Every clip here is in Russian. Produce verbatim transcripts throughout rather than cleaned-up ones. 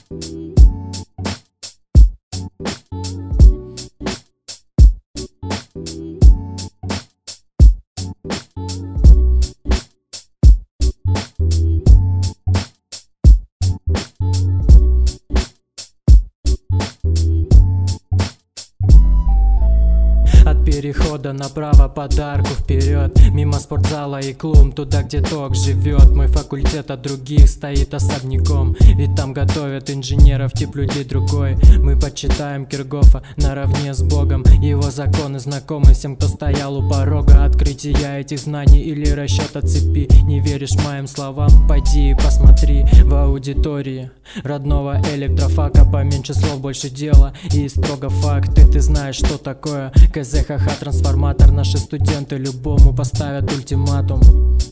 От перехода направо подарку вперед, мимо спортзала и клуб, туда, где ток живет. Мой факультет от других стоит особняком, ведь там готовят инженеров, тип людей другой. Мы почитаем Киргофа наравне с Богом, его законы знакомы всем, кто стоял у порога. Открытия этих знаний или расчет от цепи. Не веришь моим словам? Пойди и посмотри в аудитории родного электрофака. Поменьше слов, больше дела и строго факты. Ты знаешь, что такое КЗ, ха-ха, трансформатор. Наши студенты любому поставят ультиматум.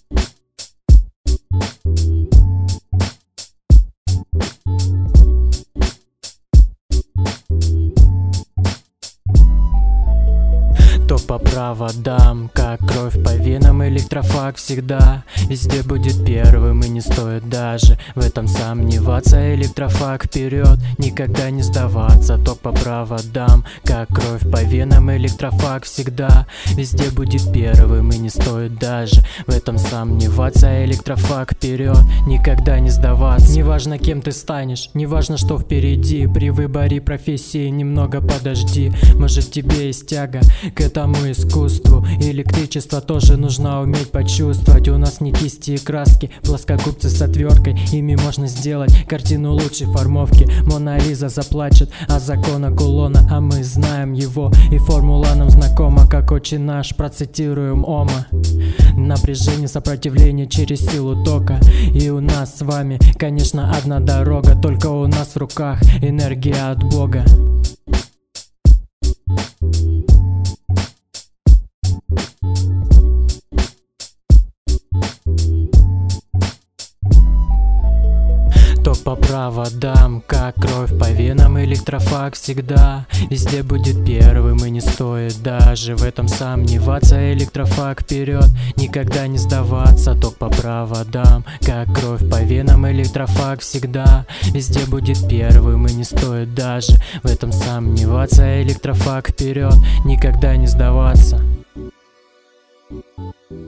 Ток по проводам, как кровь по венам, электрофак всегда везде будет первым, и не стоит даже в этом сомневаться. Электрофак вперед, никогда не сдаваться. Ток по проводам, как кровь по венам, электрофак всегда везде будет первым, и не стоит даже в этом сомневаться. Электрофак вперед, никогда не сдаваться. Неважно, кем ты станешь, неважно, что впереди. При выборе профессии немного подожди. Может, тебе есть тяга к этому искусству. Электричество тоже нужно уметь почувствовать. У нас не кисти и краски, плоскогубцы с отверткой. Ими можно сделать картину лучшей формовки. Мона Лиза заплачет о законах кулона, а мы знаем его, и формула нам знакома, как отче наш. Процитируем Ома. Напряжение, сопротивление через силу тока. И у нас с вами, конечно, одна дорога, только у нас в руках энергия от Бога. Ток по проводам, как кровь по венам, электрофак всегда везде будет первым, и не стоит даже в этом сомневаться. Электрофак вперед, никогда не сдаваться. Ток по проводам, как кровь по венам, электрофак всегда везде будет первым, и не стоит даже в этом сомневаться. Электрофак вперед, никогда не сдаваться.